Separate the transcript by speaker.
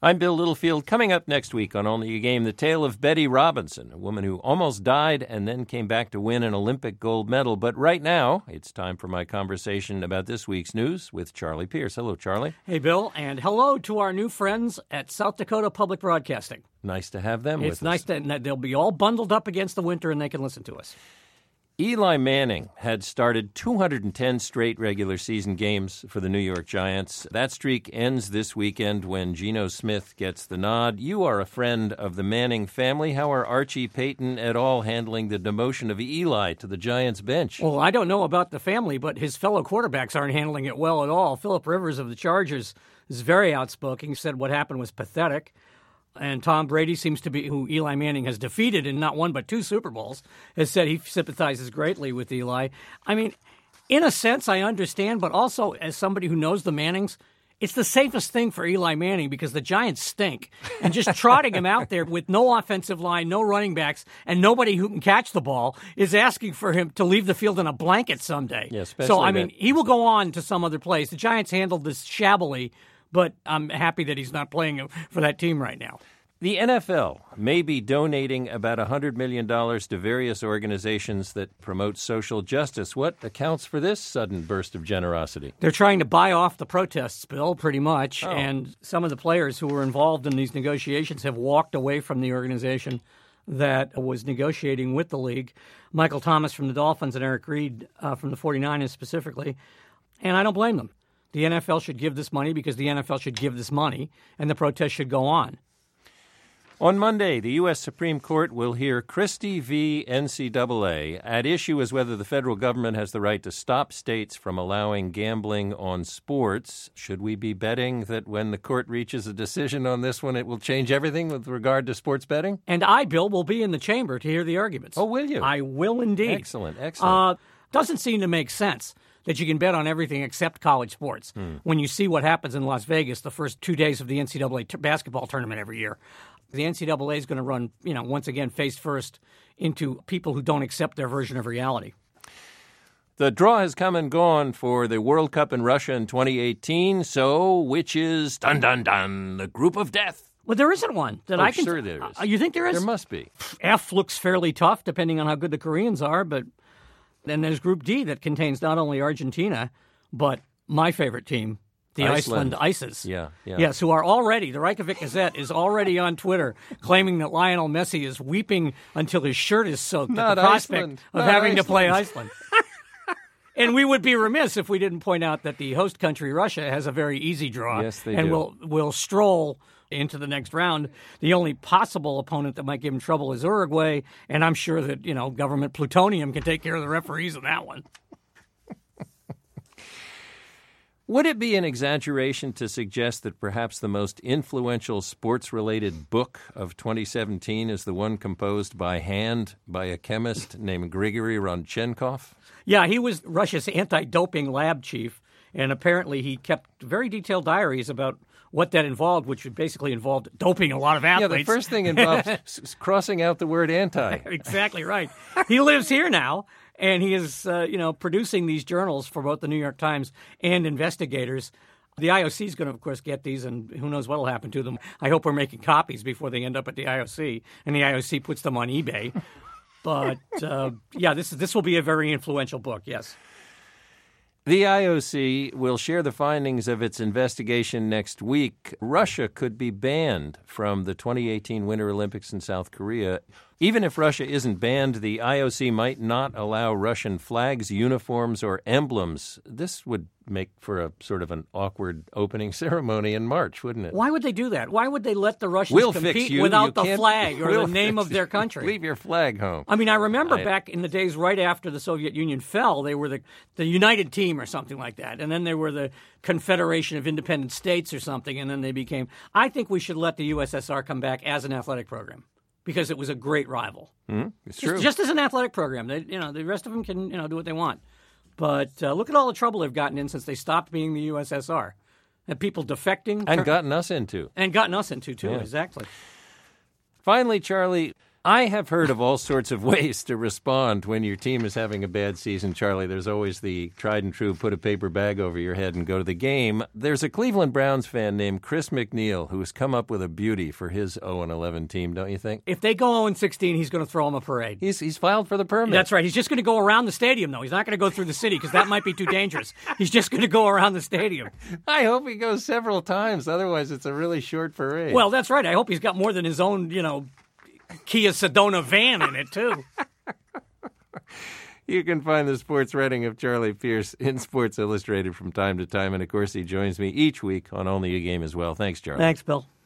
Speaker 1: I'm Bill Littlefield. Coming up next week on Only a Game, the tale of Betty Robinson, a woman who almost died and then came back to win an Olympic gold medal. But right now, it's time for my conversation about this week's news with Charlie Pierce. Hello, Charlie.
Speaker 2: Hey, Bill, and hello to our new friends at South Dakota Public Broadcasting.
Speaker 1: Nice to have them with us.
Speaker 2: It's nice that they'll be all bundled up against the winter and they can listen to us.
Speaker 1: Eli Manning had started 210 straight regular season games for the New York Giants. That streak ends this weekend when Geno Smith gets the nod. You are a friend of the Manning family. How are Archie, Peyton et al. Handling the demotion of Eli to the Giants bench?
Speaker 2: Well, I don't know about the family, but his fellow quarterbacks aren't handling it well at all. Philip Rivers of the Chargers is very outspoken. He said what happened was pathetic. And Tom Brady seems to be, who Eli Manning has defeated in not one but two Super Bowls, has said he sympathizes greatly with Eli. I mean, in a sense, I understand, but also as somebody who knows the Mannings, it's the safest thing for Eli Manning because the Giants stink. And just trotting him out there with no offensive line, no running backs, and nobody who can catch the ball is asking for him to leave the field in a blanket someday.
Speaker 1: Yeah,
Speaker 2: so, I mean, he will go on to some other place. The Giants handled this shabbily, but I'm happy that he's not playing for that team right now.
Speaker 1: The NFL may be donating about $100 million to various organizations that promote social justice. What accounts for this sudden burst of generosity?
Speaker 2: They're trying to buy off the protests, Bill, pretty much.
Speaker 1: Oh.
Speaker 2: And some of the players who were involved in these negotiations have walked away from the organization that was negotiating with the league. Michael Thomas from the Dolphins and Eric Reed from the 49ers specifically. And I don't blame them. The NFL should give this money because the NFL should give this money, and the protest should go on.
Speaker 1: On Monday, the U.S. Supreme Court will hear Christie v. NCAA. At issue is whether the federal government has the right to stop states from allowing gambling on sports. Should we be betting that when the court reaches a decision on this one, it will change everything with regard to sports betting?
Speaker 2: And I, Bill, will be in the chamber to hear the arguments.
Speaker 1: Oh, will you?
Speaker 2: I will indeed.
Speaker 1: Excellent.
Speaker 2: Doesn't seem to make sense that you can bet on everything except college sports when you see what happens in Las Vegas the first 2 days of the NCAA basketball tournament every year. The NCAA is going to run, once again, face first into people who don't accept their version of reality.
Speaker 1: The draw has come and gone for the World Cup in Russia in 2018, so which is, dun, dun, dun, the group of death?
Speaker 2: Well, there isn't one that I can...
Speaker 1: Sure there is.
Speaker 2: You think there is?
Speaker 1: There must be.
Speaker 2: F looks fairly tough, depending on how good the Koreans are, but then there's Group D that contains not only Argentina, but my favorite team, the Iceland Ices.
Speaker 1: Yeah.
Speaker 2: Yes, who are already, the Reykjavik Gazette is already on Twitter claiming that Lionel Messi is weeping until his shirt is soaked at the prospect of having to play Iceland. And we would be remiss if we didn't point out that the host country, Russia, has a very easy draw.
Speaker 1: Yes, they
Speaker 2: and
Speaker 1: do.
Speaker 2: will stroll into the next round. The only possible opponent that might give him trouble is Uruguay, and I'm sure that, government plutonium can take care of the referees in that one.
Speaker 1: Would it be an exaggeration to suggest that perhaps the most influential sports-related book of 2017 is the one composed by hand by a chemist named Grigory Rodchenkov?
Speaker 2: Yeah, he was Russia's anti-doping lab chief, and apparently he kept very detailed diaries about what that involved, which basically involved doping a lot of athletes.
Speaker 1: Yeah, the first thing involved crossing out the word anti.
Speaker 2: Exactly right. He lives here now, and he is, producing these journals for both the New York Times and investigators. The IOC is going to, of course, get these, and who knows what will happen to them. I hope we're making copies before they end up at the IOC, and the IOC puts them on eBay. But, this will be a very influential book, yes.
Speaker 1: The IOC will share the findings of its investigation next week. Russia could be banned from the 2018 Winter Olympics in South Korea. Even if Russia isn't banned, the IOC might not allow Russian flags, uniforms, or emblems. This would make for a sort of an awkward opening ceremony in March, wouldn't it?
Speaker 2: Why would they do that? Why would they let the Russians compete without the flag or the name of their country?
Speaker 1: Leave your flag home.
Speaker 2: I mean, I remember back in the days right after the Soviet Union fell, they were the United Team or something like that. And then they were the Confederation of Independent States or something, and then they became... I think we should let the USSR come back as an athletic program because it was a great rival.
Speaker 1: It's true.
Speaker 2: Just as an athletic program. The rest of them can do what they want. But look at all the trouble they've gotten in since they stopped being the USSR. And people defecting.
Speaker 1: And gotten us into.
Speaker 2: And gotten us into, too, exactly.
Speaker 1: Finally, Charlie, I have heard of all sorts of ways to respond when your team is having a bad season, Charlie. There's always the tried and true put a paper bag over your head and go to the game. There's a Cleveland Browns fan named Chris McNeil who has come up with a beauty for his 0-11 team, don't you think?
Speaker 2: If they go 0-16, he's going to throw him a parade.
Speaker 1: He's filed for the permit.
Speaker 2: That's right. He's just going to go around the stadium, though. He's not going to go through the city because that might be too dangerous. He's just going to go around the stadium.
Speaker 1: I hope he goes several times. Otherwise, it's a really short parade.
Speaker 2: Well, that's right. I hope he's got more than his own, Kia Sedona van in it, too.
Speaker 1: You can find the sports writing of Charlie Pierce in Sports Illustrated from time to time. And, of course, he joins me each week on Only a Game as well. Thanks, Charlie.
Speaker 2: Thanks, Bill.